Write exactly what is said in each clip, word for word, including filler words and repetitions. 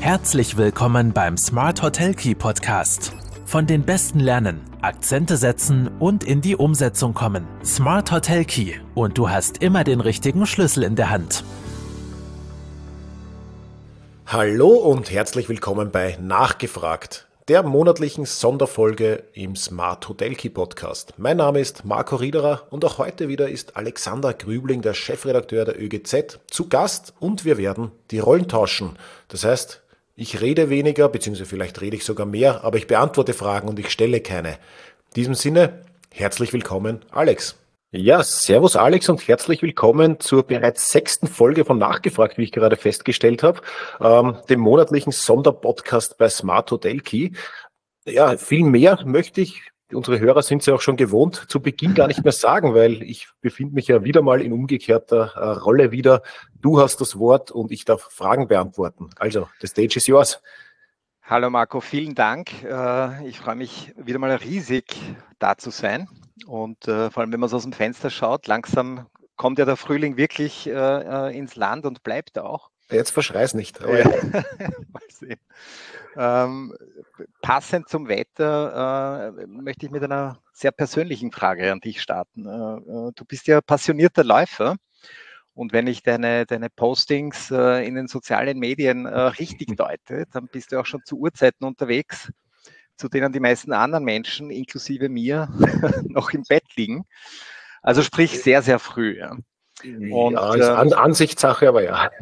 Herzlich willkommen beim Smart Hotel Key Podcast. Von den Besten lernen, Akzente setzen und in die Umsetzung kommen. Smart Hotel Key und du hast immer den richtigen Schlüssel in der Hand. Hallo und herzlich willkommen bei Nachgefragt, der monatlichen Sonderfolge im Smart Hotel Key Podcast. Mein Name ist Marco Riederer und auch heute wieder ist Alexander Grübling, der Chefredakteur der Ö G Z, zu Gast und wir werden die Rollen tauschen. Das heißt, ich rede weniger, beziehungsweise vielleicht rede ich sogar mehr, aber ich beantworte Fragen und ich stelle keine. In diesem Sinne, herzlich willkommen, Alex. Ja, servus Alex und herzlich willkommen zur bereits sechsten Folge von Nachgefragt, wie ich gerade festgestellt habe, ähm, dem monatlichen Sonderpodcast bei Smart Hotel Key. Ja, viel mehr möchte ich, unsere Hörer sind es ja auch schon gewohnt, zu Beginn gar nicht mehr sagen, weil ich befinde mich ja wieder mal in umgekehrter äh, Rolle wieder. Du hast das Wort und ich darf Fragen beantworten. Also, the stage is yours. Hallo Marco, vielen Dank. Ich freue mich wieder mal riesig, da zu sein. Und vor allem, wenn man so aus dem Fenster schaut, langsam kommt ja der Frühling wirklich ins Land und bleibt auch. Jetzt verschrei's nicht. Aber ja. Mal sehen. Ähm, passend zum Wetter äh, möchte ich mit einer sehr persönlichen Frage an dich starten. Äh, du bist ja passionierter Läufer. Und wenn ich deine, deine Postings äh, in den sozialen Medien äh, richtig deute, dann bist du auch schon zu Uhrzeiten unterwegs, zu denen die meisten anderen Menschen, inklusive mir, noch im Bett liegen. Also sprich sehr, sehr früh. Ja. Und, ja, ist An- Ansichtssache, aber ja.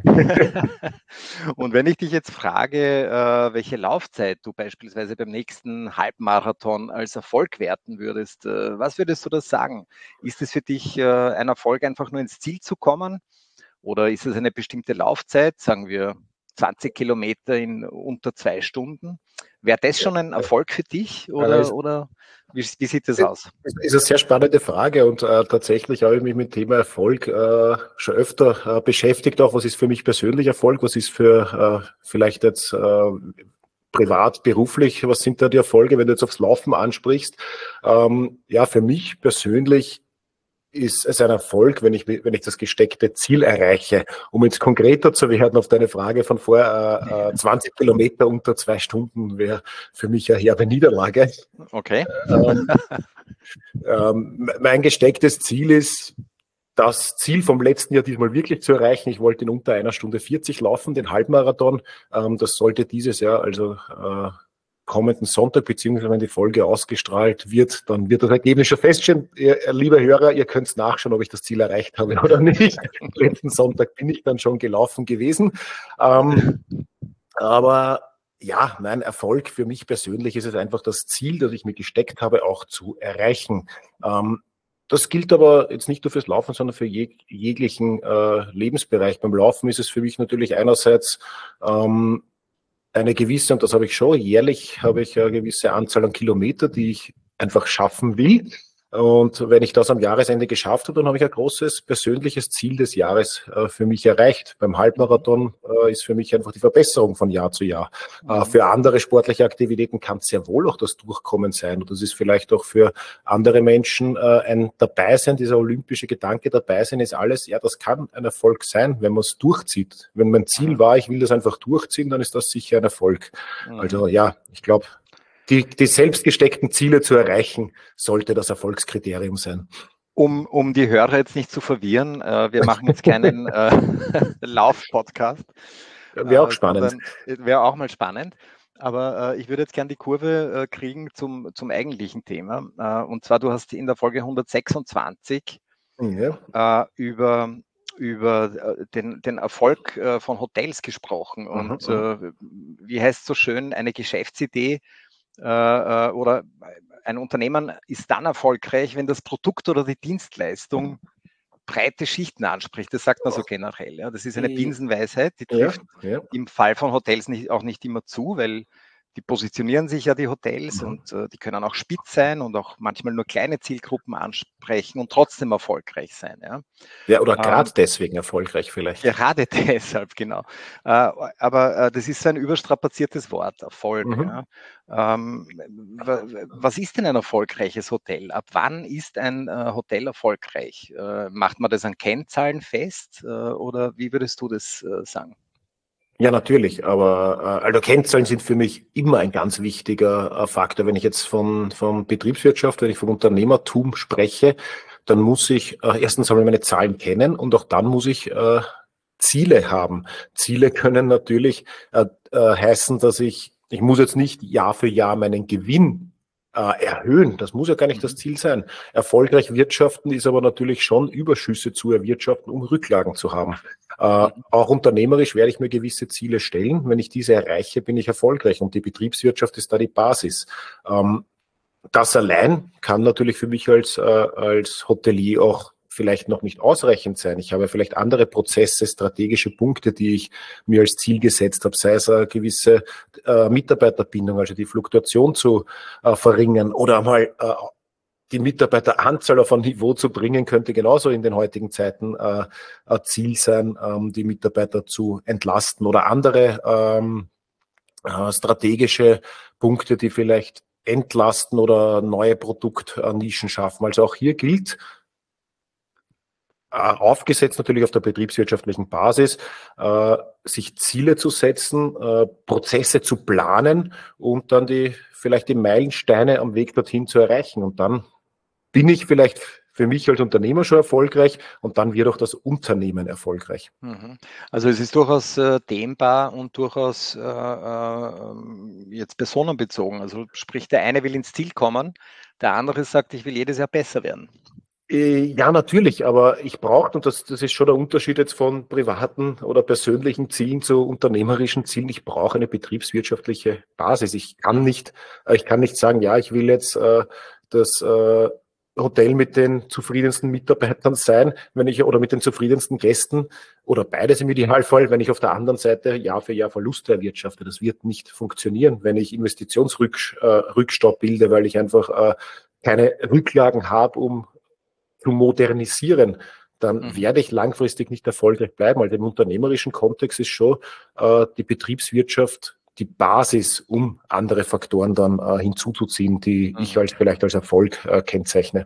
Und wenn ich dich jetzt frage, äh, welche Laufzeit du beispielsweise beim nächsten Halbmarathon als Erfolg werten würdest, äh, was würdest du das sagen? Ist es für dich äh, ein Erfolg, einfach nur ins Ziel zu kommen? Oder ist es eine bestimmte Laufzeit, sagen wir zwanzig Kilometer in unter zwei Stunden? Wäre das schon ein Erfolg für dich oder, also oder wie, wie sieht das aus? Das ist eine sehr spannende Frage und äh, tatsächlich habe ich mich mit dem Thema Erfolg äh, schon öfter äh, beschäftigt. Auch was ist für mich persönlich Erfolg, was ist für äh, vielleicht jetzt äh, privat, beruflich, was sind da die Erfolge, wenn du jetzt aufs Laufen ansprichst? Ähm, ja, für mich persönlich ist es ein Erfolg, wenn ich, wenn ich das gesteckte Ziel erreiche. Um jetzt konkreter zu werden auf deine Frage von vorher, äh, zwanzig Kilometer unter zwei Stunden wäre für mich eine herbe Niederlage. Okay. Ähm, ähm, mein gestecktes Ziel ist, das Ziel vom letzten Jahr diesmal wirklich zu erreichen. Ich wollte in unter einer Stunde vierzig laufen, den Halbmarathon. Ähm, das sollte dieses Jahr, also äh, kommenden Sonntag, beziehungsweise wenn die Folge ausgestrahlt wird, dann wird das Ergebnis schon feststehen. Ihr, liebe Hörer, ihr könnt nachschauen, ob ich das Ziel erreicht habe oder nicht. Letzten Sonntag bin ich dann schon gelaufen gewesen. Ähm, aber ja, mein Erfolg für mich persönlich ist es einfach das Ziel, das ich mir gesteckt habe, auch zu erreichen. Ähm, das gilt aber jetzt nicht nur fürs Laufen, sondern für jeg jeglichen äh, Lebensbereich. Beim Laufen ist es für mich natürlich einerseits ähm, eine gewisse, und das habe ich schon, jährlich habe ich eine gewisse Anzahl an Kilometer, die ich einfach schaffen will. Und wenn ich das am Jahresende geschafft habe, dann habe ich ein großes persönliches Ziel des Jahres äh, für mich erreicht. Beim Halbmarathon äh, ist für mich einfach die Verbesserung von Jahr zu Jahr. Mhm. Äh, für andere sportliche Aktivitäten kann es sehr wohl auch das Durchkommen sein. Und das ist vielleicht auch für andere Menschen äh, ein Dabeisein, dieser olympische Gedanke, Dabeisein ist alles. Ja, das kann ein Erfolg sein, wenn man es durchzieht. Wenn mein Ziel war, ich will das einfach durchziehen, dann ist das sicher ein Erfolg. Mhm. Also ja, ich glaube, Die, die selbst gesteckten Ziele zu erreichen, sollte das Erfolgskriterium sein. Um, um die Hörer jetzt nicht zu verwirren, äh, wir machen jetzt keinen äh, Lauf-Podcast. Wäre auch spannend. Wäre auch mal spannend. Aber äh, ich würde jetzt gerne die Kurve äh, kriegen zum, zum eigentlichen Thema. Äh, und zwar, du hast in der Folge hundertsechsundzwanzig ja. äh, über über den, den Erfolg äh, von Hotels gesprochen. Und mhm. äh, wie heißt es so schön, eine Geschäftsidee äh, oder ein Unternehmen ist dann erfolgreich, wenn das Produkt oder die Dienstleistung breite Schichten anspricht. Das sagt man so generell. Ja. Das ist eine Binsenweisheit, die trifft ja, ja. im Fall von Hotels nicht, auch nicht immer zu, weil die positionieren sich ja, die Hotels, mhm. und äh, die können auch spitz sein und auch manchmal nur kleine Zielgruppen ansprechen und trotzdem erfolgreich sein. Ja, ja oder gerade ähm, deswegen erfolgreich vielleicht. Gerade deshalb, genau. Äh, aber äh, das ist so ein überstrapaziertes Wort, Erfolg. Mhm. Ja. Ähm, was ist denn ein erfolgreiches Hotel? Ab wann ist ein äh, Hotel erfolgreich? Äh, macht man das an Kennzahlen fest äh, oder wie würdest du das äh, sagen? Ja, natürlich, aber äh, also Kennzahlen sind für mich immer ein ganz wichtiger äh, Faktor. Wenn ich jetzt von, von Betriebswirtschaft, wenn ich vom Unternehmertum spreche, dann muss ich äh, erstens einmal meine Zahlen kennen und auch dann muss ich äh, Ziele haben. Ziele können natürlich äh, äh, heißen, dass ich, ich muss jetzt nicht Jahr für Jahr meinen Gewinn äh, erhöhen. Das muss ja gar nicht das Ziel sein. Erfolgreich wirtschaften ist aber natürlich schon Überschüsse zu erwirtschaften, um Rücklagen zu haben. Äh, auch unternehmerisch werde ich mir gewisse Ziele stellen. Wenn ich diese erreiche, bin ich erfolgreich und die Betriebswirtschaft ist da die Basis. Ähm, das allein kann natürlich für mich als, äh, als Hotelier auch vielleicht noch nicht ausreichend sein. Ich habe vielleicht andere Prozesse, strategische Punkte, die ich mir als Ziel gesetzt habe, sei es eine gewisse äh, Mitarbeiterbindung, also die Fluktuation zu äh, verringern oder mal äh, die Mitarbeiteranzahl auf ein Niveau zu bringen, könnte genauso in den heutigen Zeiten äh, ein Ziel sein, ähm, die Mitarbeiter zu entlasten oder andere ähm, äh, strategische Punkte, die vielleicht entlasten oder neue Produktnischen schaffen. Also auch hier gilt, äh, aufgesetzt natürlich auf der betriebswirtschaftlichen Basis, äh, sich Ziele zu setzen, äh, Prozesse zu planen und dann die vielleicht die Meilensteine am Weg dorthin zu erreichen. Und dann bin ich vielleicht für mich als Unternehmer schon erfolgreich und dann wird auch das Unternehmen erfolgreich. Also es ist durchaus äh, dehnbar und durchaus äh, äh, jetzt personenbezogen. Also sprich, der eine will ins Ziel kommen, der andere sagt, ich will jedes Jahr besser werden. Ja, natürlich, aber ich brauche, und das, das ist schon der Unterschied jetzt von privaten oder persönlichen Zielen zu unternehmerischen Zielen, ich brauche eine betriebswirtschaftliche Basis. Ich kann nicht, ich kann nicht sagen, ja, ich will jetzt äh, das äh, Hotel mit den zufriedensten Mitarbeitern sein, wenn ich, oder mit den zufriedensten Gästen, oder beides im Idealfall, wenn ich auf der anderen Seite Jahr für Jahr Verluste erwirtschafte. Das wird nicht funktionieren, wenn ich Investitionsrückstau bilde, weil ich einfach äh, keine Rücklagen habe, um zu modernisieren, dann mhm. werde ich langfristig nicht erfolgreich bleiben. Also im unternehmerischen Kontext ist schon äh, die Betriebswirtschaft die Basis, um andere Faktoren dann äh, hinzuzuziehen, die mhm. ich als vielleicht als Erfolg äh, kennzeichne.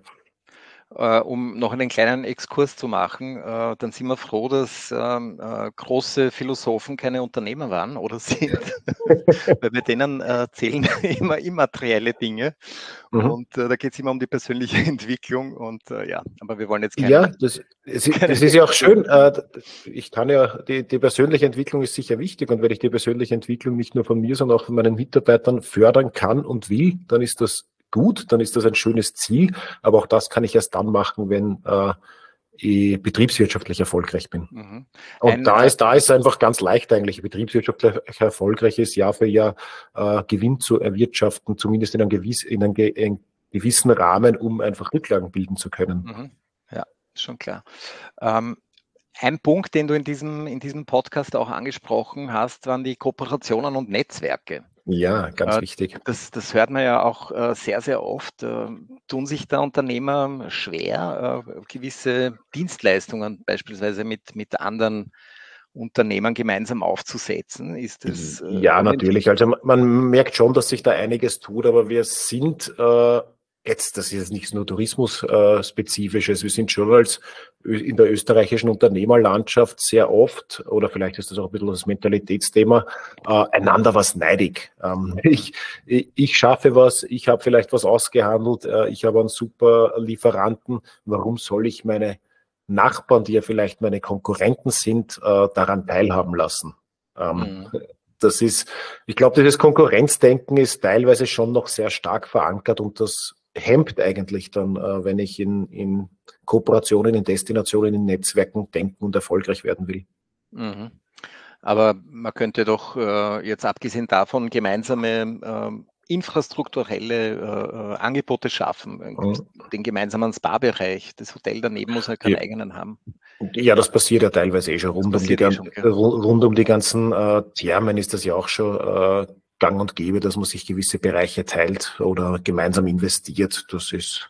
Uh, um noch einen kleinen Exkurs zu machen, uh, dann sind wir froh, dass uh, uh, große Philosophen keine Unternehmer waren oder sind, weil bei denen uh, zählen immer immaterielle Dinge mhm. und uh, da geht es immer um die persönliche Entwicklung und uh, ja, aber wir wollen jetzt keine... Ja, das, das, das ist ja auch schön. Ich kann ja, die, die persönliche Entwicklung ist sicher wichtig und wenn ich die persönliche Entwicklung nicht nur von mir, sondern auch von meinen Mitarbeitern fördern kann und will, dann ist das gut, dann ist das ein schönes Ziel, aber auch das kann ich erst dann machen, wenn äh, ich betriebswirtschaftlich erfolgreich bin. Mhm. Und ein, da ist da ist einfach ganz leicht eigentlich, betriebswirtschaftlich erfolgreich ist, Jahr für Jahr äh, Gewinn zu erwirtschaften, zumindest in einem, gewiss, in einem, ge einem gewissen Rahmen, um einfach Rücklagen bilden zu können. Mhm. Ja, schon klar. Ähm, Ein Punkt, den du in diesem, in diesem Podcast auch angesprochen hast, waren die Kooperationen und Netzwerke. Ja, ganz äh, wichtig. Das, das hört man ja auch äh, sehr, sehr oft. Äh, tun sich da Unternehmer schwer, äh, gewisse Dienstleistungen beispielsweise mit, mit anderen Unternehmern gemeinsam aufzusetzen? Ist das, äh, ja, natürlich. Also man, man merkt schon, dass sich da einiges tut, aber wir sind äh, jetzt, das ist jetzt nicht nur Tourismus-spezifisches, äh, wir sind schon als in der österreichischen Unternehmerlandschaft sehr oft, oder vielleicht ist das auch ein bisschen das Mentalitätsthema, äh, einander was neidig. Ähm, ich, ich, ich schaffe was, ich habe vielleicht was ausgehandelt, äh, ich habe einen super Lieferanten, warum soll ich meine Nachbarn, die ja vielleicht meine Konkurrenten sind, äh, daran teilhaben lassen? Ähm, mhm. Das ist, ich glaube, dieses Konkurrenzdenken ist teilweise schon noch sehr stark verankert und das hemmt eigentlich dann, äh, wenn ich in, in Kooperationen, in Destinationen, in Netzwerken denken und erfolgreich werden will. Mhm. Aber man könnte doch äh, jetzt abgesehen davon gemeinsame äh, infrastrukturelle äh, Angebote schaffen, mhm. den gemeinsamen Spa-Bereich, das Hotel daneben muss ja keinen ja. eigenen haben. Ja, das passiert ja teilweise eh schon. Rund, um die, eh schon, ja. rund um die ganzen äh, Thermen ist das ja auch schon äh, gang und gäbe, dass man sich gewisse Bereiche teilt oder gemeinsam investiert. Das ist,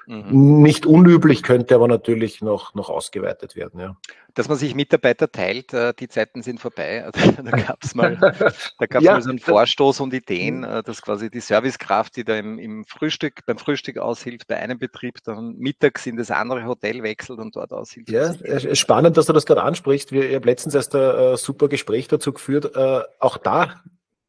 Mhm. Nicht unüblich, könnte aber natürlich noch, noch ausgeweitet werden. Ja. Dass man sich Mitarbeiter teilt, die Zeiten sind vorbei. Also, da gab es mal, da gab's ja, mal so einen Vorstoß und Ideen, dass quasi die Servicekraft, die da im, im Frühstück, beim Frühstück aushilft, bei einem Betrieb dann mittags in das andere Hotel wechselt und dort aushilft. Ja, spannend, dass du das gerade ansprichst. Wir, ich habe letztens erst ein äh, super Gespräch dazu geführt. Äh, auch da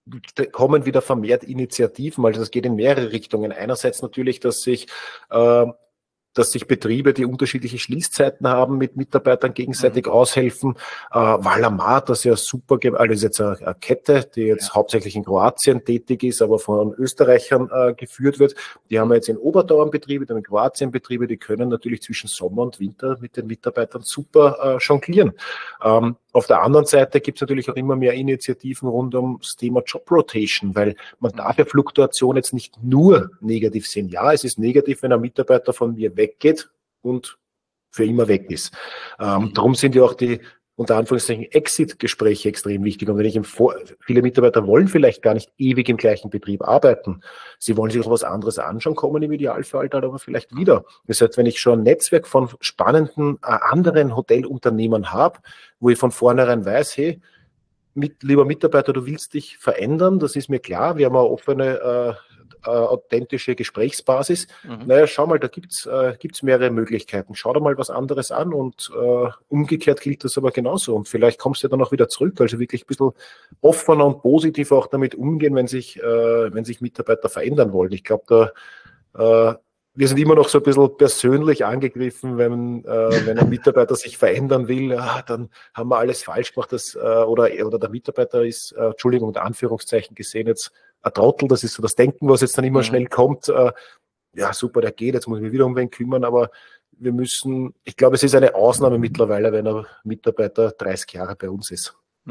kommen wieder vermehrt Initiativen, also das geht in mehrere Richtungen. Einerseits natürlich, dass sich äh, dass sich Betriebe, die unterschiedliche Schließzeiten haben, mit Mitarbeitern gegenseitig mhm. aushelfen. Äh, Valamar, das ja super, also ist jetzt eine, eine Kette, die jetzt ja. hauptsächlich in Kroatien tätig ist, aber von Österreichern äh, geführt wird. Die haben jetzt in Oberdauern Betriebe, dann in Kroatien Betriebe, die können natürlich zwischen Sommer und Winter mit den Mitarbeitern super äh, jonglieren. Ähm, Auf der anderen Seite gibt es natürlich auch immer mehr Initiativen rund ums Thema Job Rotation, weil man darf ja Fluktuation jetzt nicht nur negativ sehen. Ja, es ist negativ, wenn ein Mitarbeiter von mir weggeht und für immer weg ist. Ähm, darum sind ja auch die, unter Anführungszeichen, Exit-Gespräche extrem wichtig. Und wenn ich im Vor viele Mitarbeiter wollen vielleicht gar nicht ewig im gleichen Betrieb arbeiten. Sie wollen sich auch was anderes anschauen, kommen im Idealfall dann aber vielleicht wieder. Das heißt, wenn ich schon ein Netzwerk von spannenden äh, anderen Hotelunternehmern habe, wo ich von vornherein weiß, hey, mit, lieber Mitarbeiter, du willst dich verändern, das ist mir klar. Wir haben eine offene, äh, äh, authentische Gesprächsbasis. Mhm. Naja, schau mal, da gibt's äh, gibt's mehrere Möglichkeiten. Schau dir mal was anderes an und äh, umgekehrt gilt das aber genauso. Und vielleicht kommst du dann auch wieder zurück. Also wirklich ein bisschen offener und positiv auch damit umgehen, wenn sich, äh, wenn sich Mitarbeiter verändern wollen. Ich glaube, da äh, wir sind immer noch so ein bisschen persönlich angegriffen, wenn, äh, wenn ein Mitarbeiter sich verändern will, ja, dann haben wir alles falsch gemacht, das, äh, oder, oder der Mitarbeiter ist, äh, Entschuldigung, unter Anführungszeichen gesehen, jetzt ein Trottel, das ist so das Denken, was jetzt dann immer mhm. schnell kommt, äh, ja super, der geht, jetzt muss ich mich wieder um wen kümmern, aber wir müssen, ich glaube, es ist eine Ausnahme mittlerweile, wenn ein Mitarbeiter dreißig Jahre bei uns ist.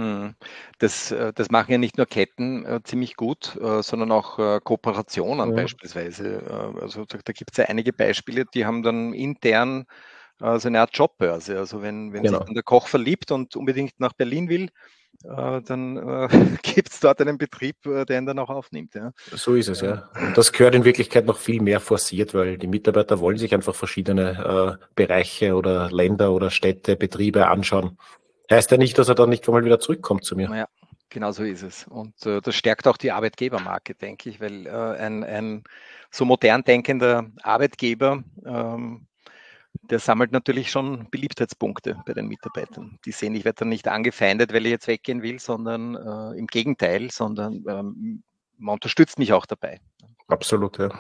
Das, das machen ja nicht nur Ketten äh, ziemlich gut, äh, sondern auch äh, Kooperationen ja. beispielsweise. Äh, also da gibt es ja einige Beispiele, die haben dann intern äh, so eine Art Jobbörse. Also wenn, wenn genau. sich dann der Koch verliebt und unbedingt nach Berlin will, äh, dann äh, gibt es dort einen Betrieb, äh, der ihn dann auch aufnimmt. Ja. So ist es, ja. Und das gehört in Wirklichkeit noch viel mehr forciert, weil die Mitarbeiter wollen sich einfach verschiedene äh, Bereiche oder Länder oder Städte, Betriebe anschauen. Heißt ja nicht, dass er dann nicht einmal wieder zurückkommt zu mir. Ja, genau so ist es. Und äh, das stärkt auch die Arbeitgebermarke, denke ich, weil äh, ein, ein so modern denkender Arbeitgeber, ähm, der sammelt natürlich schon Beliebtheitspunkte bei den Mitarbeitern. Die sehen, ich werde dann nicht angefeindet, weil ich jetzt weggehen will, sondern äh, im Gegenteil, sondern ähm, man unterstützt mich auch dabei. Absolut, ja.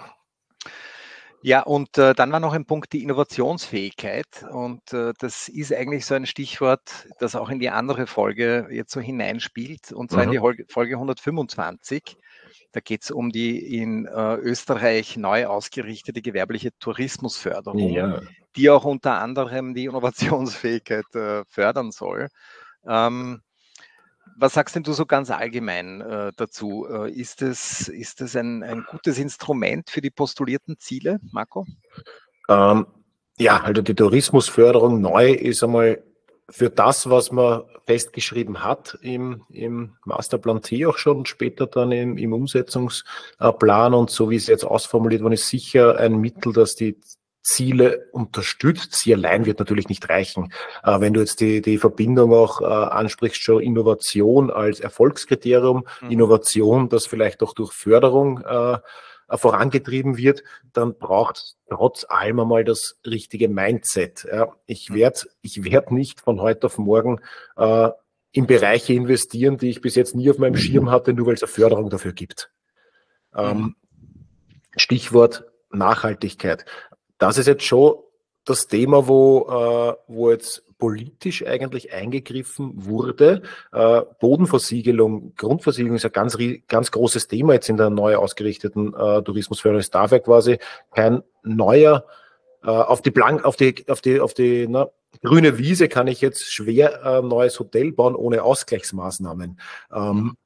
Ja, und äh, dann war noch ein Punkt die Innovationsfähigkeit und äh, das ist eigentlich so ein Stichwort, das auch in die andere Folge jetzt so hineinspielt und zwar mhm. in die Folge hundertfünfundzwanzig. Da geht es um die in äh, Österreich neu ausgerichtete gewerbliche Tourismusförderung, ja. die auch unter anderem die Innovationsfähigkeit äh, fördern soll. Ähm, Was sagst denn du so ganz allgemein äh, dazu? Äh, ist es ist es ein, ein gutes Instrument für die postulierten Ziele, Marco? Ähm, ja, also die Tourismusförderung neu ist einmal für das, was man festgeschrieben hat im, im Masterplan T auch schon und später dann im, im Umsetzungsplan und so wie es jetzt ausformuliert worden ist, sicher ein Mittel, das die Ziele unterstützt. Sie allein wird natürlich nicht reichen. Äh, wenn du jetzt die, die Verbindung auch äh, ansprichst, schon Innovation als Erfolgskriterium, mhm. Innovation, das vielleicht auch durch Förderung äh, vorangetrieben wird, dann braucht es trotz allem einmal das richtige Mindset. Ja, ich werde ich werd nicht von heute auf morgen äh, in Bereiche investieren, die ich bis jetzt nie auf meinem Schirm hatte, nur weil es eine Förderung dafür gibt. Ähm, mhm. Stichwort Nachhaltigkeit. Das ist jetzt schon das Thema, wo, äh, wo jetzt politisch eigentlich eingegriffen wurde. Äh, Bodenversiegelung, Grundversiegelung ist ein ganz, ganz großes Thema jetzt in der neu ausgerichteten äh, Tourismusförderung. Es darf ja quasi kein neuer, äh, auf die Blank, auf die, auf die, auf die na, grüne Wiese kann ich jetzt schwer ein äh, neues Hotel bauen ohne Ausgleichsmaßnahmen. Ähm,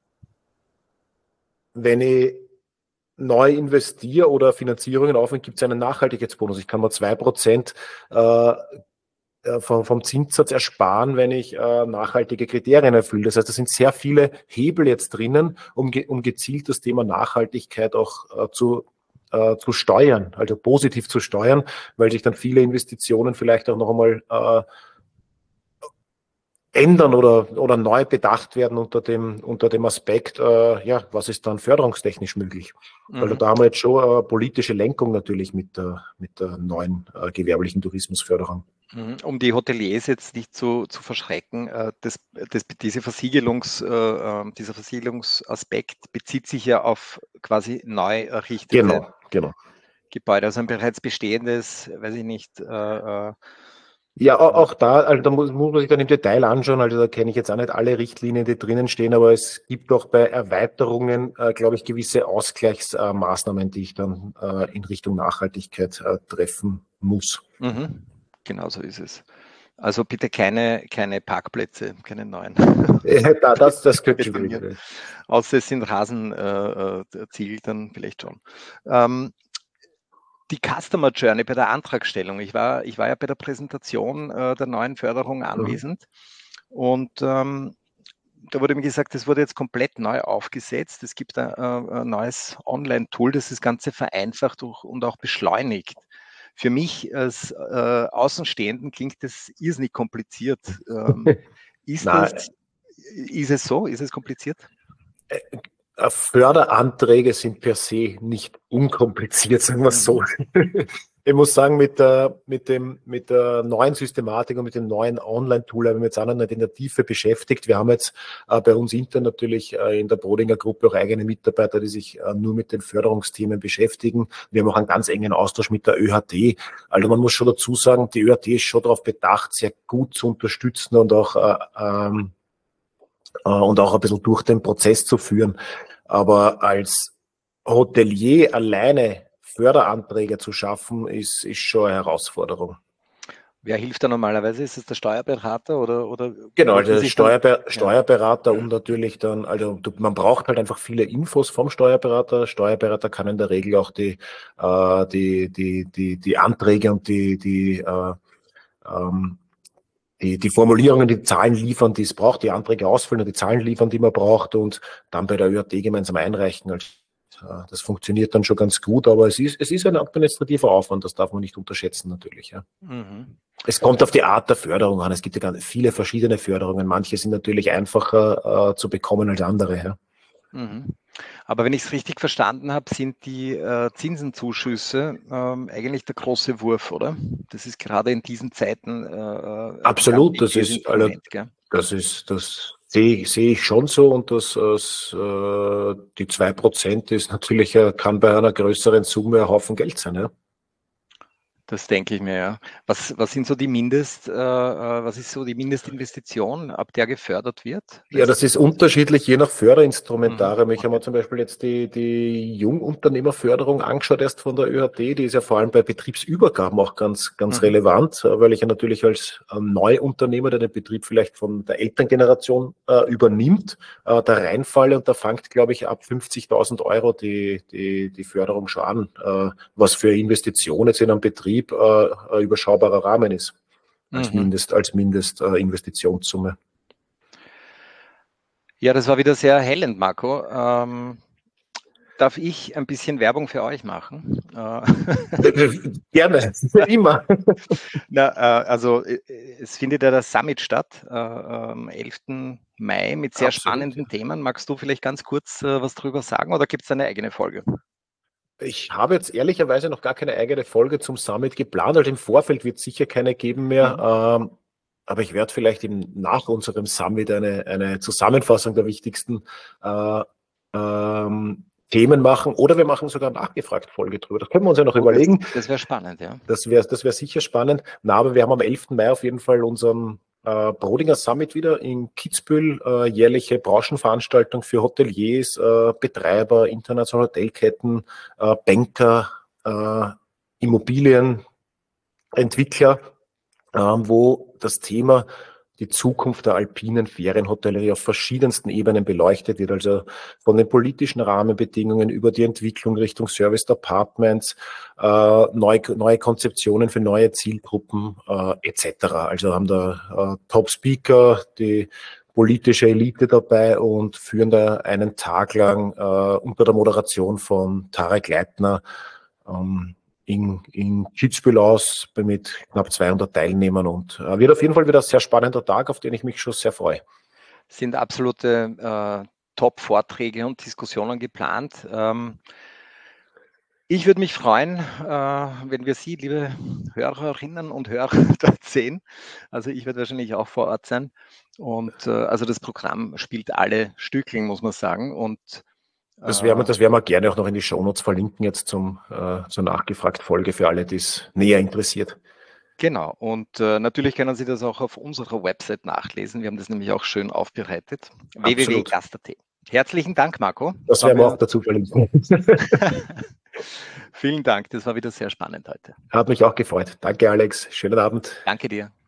wenn ich neu investiere oder Finanzierungen aufnehme, gibt es einen Nachhaltigkeitsbonus. Ich kann mir zwei Prozent äh, vom, vom Zinssatz ersparen, wenn ich äh, nachhaltige Kriterien erfülle. Das heißt, da sind sehr viele Hebel jetzt drinnen, um, ge um gezielt das Thema Nachhaltigkeit auch äh, zu äh, zu steuern, also positiv zu steuern, weil sich dann viele Investitionen vielleicht auch noch einmal äh, ändern oder, oder neu bedacht werden unter dem, unter dem Aspekt, äh, ja, was ist dann förderungstechnisch möglich? Mhm. Also da haben wir jetzt schon äh, politische Lenkung natürlich mit der, mit der neuen äh, gewerblichen Tourismusförderung. Um die Hoteliers jetzt nicht zu, zu verschrecken, äh, das, das, diese Versiegelungs, äh, dieser Versiegelungsaspekt bezieht sich ja auf quasi neu errichtete genau, genau. Gebäude, also ein bereits bestehendes, weiß ich nicht, äh, äh, ja, auch da, also da muss, muss man sich dann im Detail anschauen, also da kenne ich jetzt auch nicht alle Richtlinien, die drinnen stehen, aber es gibt auch bei Erweiterungen, äh, glaube ich, gewisse Ausgleichsmaßnahmen, äh, die ich dann äh, in Richtung Nachhaltigkeit äh, treffen muss. Mhm. Genau so ist es. Also bitte keine, keine Parkplätze, keine neuen. Ja, das, das könnte schwierig sein. Außer es sind Rasenziel, äh, dann vielleicht schon. Ähm, Die Customer Journey bei der Antragstellung. Ich war, ich war ja bei der Präsentation äh, der neuen Förderung anwesend mhm. und ähm, da wurde mir gesagt, das wurde jetzt komplett neu aufgesetzt. Es gibt ein, ein neues Online-Tool, das das Ganze vereinfacht und auch beschleunigt. Für mich als äh, Außenstehenden klingt das irrsinnig kompliziert. Ähm, ist, das, ist es so? Ist es kompliziert? Förderanträge sind per se nicht unkompliziert, sagen wir es so. Ich muss sagen, mit der, mit dem, mit der neuen Systematik und mit dem neuen Online-Tool haben wir jetzt auch noch nicht in der Tiefe beschäftigt. Wir haben jetzt äh, bei uns intern natürlich äh, in der Brodinger Gruppe auch eigene Mitarbeiter, die sich äh, nur mit den Förderungsthemen beschäftigen. Wir haben auch einen ganz engen Austausch mit der Ö H T. Also man muss schon dazu sagen, die Ö H T ist schon darauf bedacht, sehr gut zu unterstützen und auch äh, ähm, äh, und auch ein bisschen durch den Prozess zu führen. Aber als Hotelier alleine Förderanträge zu schaffen, ist, ist schon eine Herausforderung. Wer hilft da normalerweise? Ist es der Steuerberater oder? oder genau, also der Steuerber dann, Steuerberater ja. Und natürlich dann, also man braucht halt einfach viele Infos vom Steuerberater. Steuerberater kann in der Regel auch die, äh, die, die, die, die Anträge und die, die, äh, ähm, Die, die Formulierungen, die Zahlen liefern, die es braucht, die Anträge ausfüllen und die Zahlen liefern, die man braucht und dann bei der Ö H T gemeinsam einreichen. Das funktioniert dann schon ganz gut, aber es ist, es ist ein administrativer Aufwand, das darf man nicht unterschätzen natürlich. Ja. Mhm. Es kommt auf die Art der Förderung an. Es gibt ja ganz viele verschiedene Förderungen. Manche sind natürlich einfacher äh, zu bekommen als andere. Ja. Mhm. Aber wenn ich es richtig verstanden habe, sind die äh, Zinsenzuschüsse ähm, eigentlich der große Wurf, oder? Das ist gerade in diesen Zeiten äh, absolut, das ist, also, das ist, das sehe seh ich schon so und das, das äh, die zwei Prozent ist natürlich, kann bei einer größeren Summe ein Haufen Geld sein, ja. Das denke ich mir, ja. Was, was sind so die Mindest, äh, was ist so die Mindestinvestition, ab der gefördert wird? Ja, das ist unterschiedlich, je nach Förderinstrumentarium. Mhm. Ich habe mir zum Beispiel jetzt die, die Jungunternehmerförderung angeschaut, erst von der Ö H T. Die ist ja vor allem bei Betriebsübergaben auch ganz, ganz mhm. relevant, weil ich ja natürlich als Neuunternehmer, der den Betrieb vielleicht von der Elterngeneration äh, übernimmt, äh, da reinfalle und da fängt, glaube ich, ab fünfzigtausend Euro die, die, die Förderung schon an, äh, was für Investitionen jetzt in einem Betrieb Äh, ein überschaubarer Rahmen ist, als mhm. Mindest, als Mindestinvestitionssumme. Äh, ja, das war wieder sehr erhellend, Marco. Ähm, darf ich ein bisschen Werbung für euch machen? Gerne, immer. Na, äh, also es findet ja das Summit statt, äh, am elften Mai mit sehr Absolut. spannenden Themen. Magst du vielleicht ganz kurz äh, was drüber sagen oder gibt es eine eigene Folge? Ich habe jetzt ehrlicherweise noch gar keine eigene Folge zum Summit geplant, also im Vorfeld wird es sicher keine geben mehr, mhm. ähm, aber ich werde vielleicht im, nach unserem Summit eine, eine Zusammenfassung der wichtigsten äh, ähm, Themen machen oder wir machen sogar eine Nachgefragt-Folge drüber. Das können wir uns ja noch oh, überlegen. Das, das wäre spannend, ja. Das wäre das wär sicher spannend. Na, aber wir haben am elften Mai auf jeden Fall unseren Äh, Brodinger Summit wieder in Kitzbühel, äh, jährliche Branchenveranstaltung für Hoteliers, äh, Betreiber, internationale Hotelketten, äh, Banker, äh, Immobilienentwickler, äh, wo das Thema die Zukunft der alpinen Ferienhotellerie auf verschiedensten Ebenen beleuchtet wird, also von den politischen Rahmenbedingungen über die Entwicklung Richtung Serviced Apartments, äh, neue, neue Konzeptionen für neue Zielgruppen äh, et cetera. Also haben da äh, Top-Speaker, die politische Elite dabei und führen da einen Tag lang äh, unter der Moderation von Tarek Leitner ähm, in, in Kitzbühel aus mit knapp zweihundert Teilnehmern und äh, wird auf jeden Fall wieder ein sehr spannender Tag, auf den ich mich schon sehr freue. Sind absolute äh, Top-Vorträge und Diskussionen geplant. Ähm, ich würde mich freuen, äh, wenn wir Sie, liebe Hörerinnen und Hörer, dort sehen. Also ich werde wahrscheinlich auch vor Ort sein. Und äh, also das Programm spielt alle Stückchen, muss man sagen. Und Das werden wir, das werden wir gerne auch noch in die Shownotes verlinken, jetzt zum, äh, zur Nachgefragt-Folge für alle, die es näher interessiert. Genau, und äh, natürlich können Sie das auch auf unserer Website nachlesen. Wir haben das nämlich auch schön aufbereitet. w w w punkt gast punkt a t. Herzlichen Dank, Marco. Das werden wir auch dazu verlinken. Vielen Dank, das war wieder sehr spannend heute. Hat mich auch gefreut. Danke, Alex. Schönen Abend. Danke dir.